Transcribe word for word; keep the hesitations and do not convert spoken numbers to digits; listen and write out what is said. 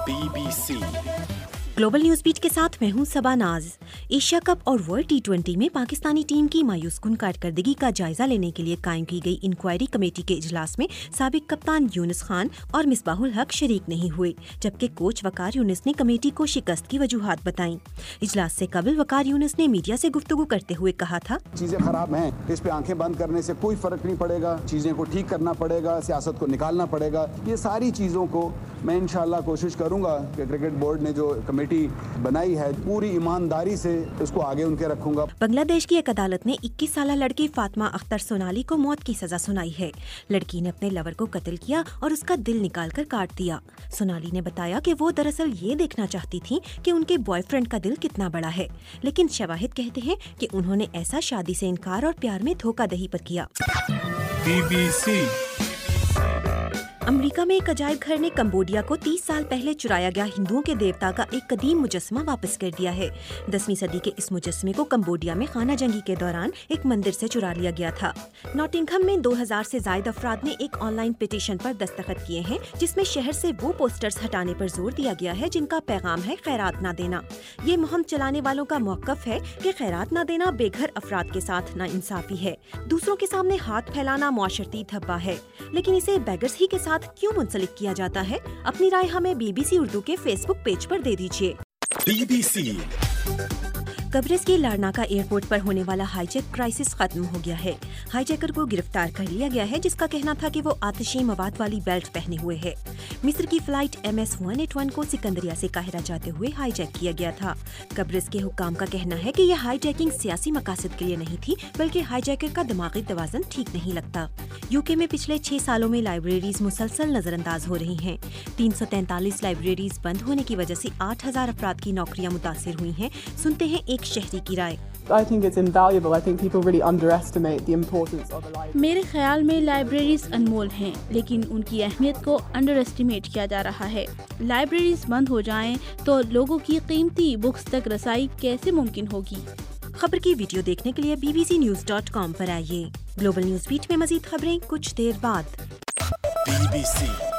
Be B C global news beat کے ساتھ میں ہوں صبا ناز۔ ایشیا کپ اور ورلڈ ٹی ٹوئنٹی میں پاکستانی ٹیم کی مایوس کن کارکردگی کا جائزہ لینے کے لیے قائم کی گئی انکوائری کمیٹی کے اجلاس میں سابق کپتان یونس خان اور مصباح الحق شریک نہیں ہوئے، جبکہ کوچ وقار یونس نے کمیٹی کو شکست کی وجوہات بتائیں۔ اجلاس سے قبل وقار یونس نے میڈیا سے گفتگو کرتے ہوئے کہا تھا، چیزیں خراب ہیں، اس پہ آنکھیں بند کرنے سے کوئی فرق نہیں پڑے گا، چیزیں کو ٹھیک کرنا پڑے گا، سیاست کو نکالنا پڑے گا۔ یہ ساری چیزوں کو میں انشاءاللہ کوشش کروں گا کہ کرکٹ بورڈ نے جو کمیٹی بنائی ہے پوری ایمانداری سے اس کو آگے ان کے رکھوں گا۔ بنگلہ دیش کی ایک عدالت نے اکیس سالہ لڑکی فاطمہ اختر سونالی کو موت کی سزا سنائی ہے۔ لڑکی نے اپنے لور کو قتل کیا اور اس کا دل نکال کر کاٹ دیا۔ سونالی نے بتایا کہ وہ دراصل یہ دیکھنا چاہتی تھی کہ ان کے بوائے فرینڈ کا دل کتنا بڑا ہے، لیکن شواہد کہتے ہیں کہ انہوں نے ایسا شادی سے انکار اور پیار میں دھوکہ دہی پر کیا۔ بی بی سی امریکہ میں ایک عجائب گھر نے کمبوڈیا کو تیس سال پہلے چرایا گیا ہندوؤں کے دیوتا کا ایک قدیم مجسمہ واپس کر دیا ہے۔ دسویں صدی کے اس مجسمے کو کمبوڈیا میں خانہ جنگی کے دوران ایک مندر سے چرا لیا گیا تھا۔ نوٹنگھم میں دو ہزار سے زائد افراد نے ایک آن لائن پٹیشن پر دستخط کیے ہیں جس میں شہر سے وہ پوسٹرز ہٹانے پر زور دیا گیا ہے جن کا پیغام ہے خیرات نہ دینا۔ یہ مہم چلانے والوں کا موقف ہے کہ خیرات نہ دینا بے گھر افراد کے ساتھ ناانصافی ہے، دوسروں کے سامنے ہاتھ پھیلانا معاشرتی دھبا ہے، لیکن اسے بیگرز ہی کے ساتھ کیوں منسلک کیا جاتا ہے؟ اپنی رائے ہمیں بی بی سی اردو کے فیس بک پیج پر دے دیجیے۔ بی بی سی قبرص کی لارناکا ایئرپورٹ پر ہونے والا ہائی جیک کرائسس ختم ہو گیا ہے۔ ہائی جیکر کو گرفتار کر لیا گیا ہے جس کا کہنا تھا کہ وہ آتشی مواد والی بیلٹ پہنے ہوئے ہے۔ مصر کی flight M S one eight one کو سکندریہ سے قاہرہ جاتے ہوئے ہائی جیک کیا گیا تھا۔ قبرص کے حکام کا کہنا ہے کہ یہ ہائی جیکنگ سیاسی مقاصد کے لیے نہیں تھی، بلکہ ہائی جیکر کا دماغی توازن ٹھیک نہیں لگتا۔ یو کے میں پچھلے چھ سالوں میں لائبریریز مسلسل نظر انداز ہو رہی ہیں۔ تین سو تینتالیس لائبریریز بند ہونے کی وجہ سے آٹھ ہزار افراد کی نوکریاں متاثر ہوئی ہیں۔ سنتے ہیں ایک شہری کی رائے۔ I think it's invaluable. I think people really underestimate the importance of a library. میرے خیال میں لائبریریز انمول ہیں، لیکن ان کی اہمیت کو انڈر اسٹیمیٹ کیا جا رہا ہے۔ لائبریریز بند ہو جائیں تو لوگوں کی قیمتی بکس تک رسائی کیسے ممکن ہوگی؟ خبر کی ویڈیو دیکھنے کے لیے B B C news dot com پر آئیے۔ گلوبل نیوز بیٹ میں مزید خبریں کچھ دیر بعد۔ Be B C